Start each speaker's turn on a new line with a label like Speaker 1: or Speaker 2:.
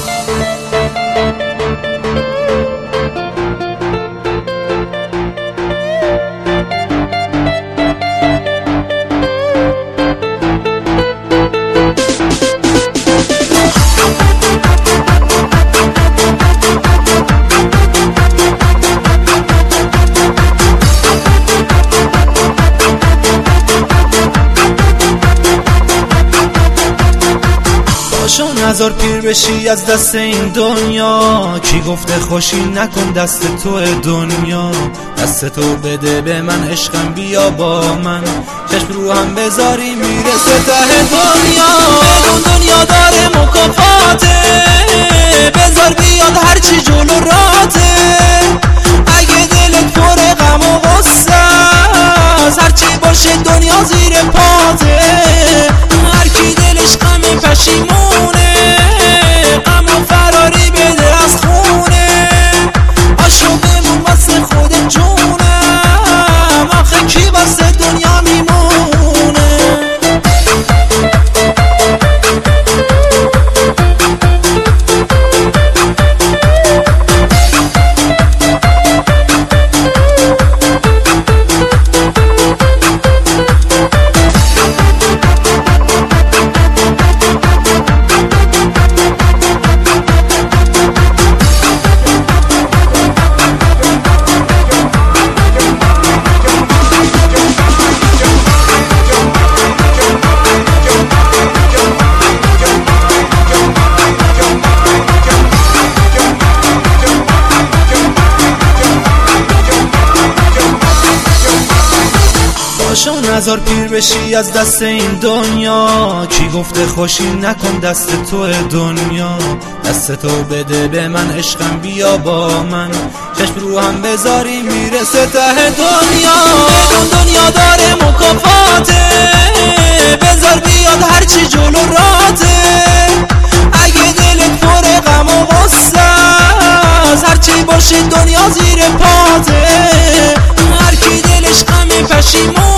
Speaker 1: پاشو نذار پیر بشی از دست این دنیا، کی گفته خوشی نکن دست تو دنیا. دست تو بده به من عشقم بیا با من، چشم رو هم بذاری میرسه ته دنیا. بدون دنیا داره مکافاته، بذار بیاد هرچی جلو راته. اگه دلت پر غم و غصه است، هرچی باشه دنیا زیر پاته. هر کی دلش غم پشیمونه، غم و فراری بده از خونه. آشو بمون واسه خود جونم، آخه کی واسه دنیا میمونه. پاشو نذار پیر بشی از دست این دنیا، کی گفته خوشی نکن دست تو دنیا. دست تو بده به من عشقم بیا با من، چشم رو هم بذاری میرسه ته دنیا. بدون دنیا داره مکافاته، بذار بیاد هرچی جلو راته. اگه دلت پر غم و غصه است، هرچی باشه دنیا زیر پاته. هر کی دلش غم پشیمون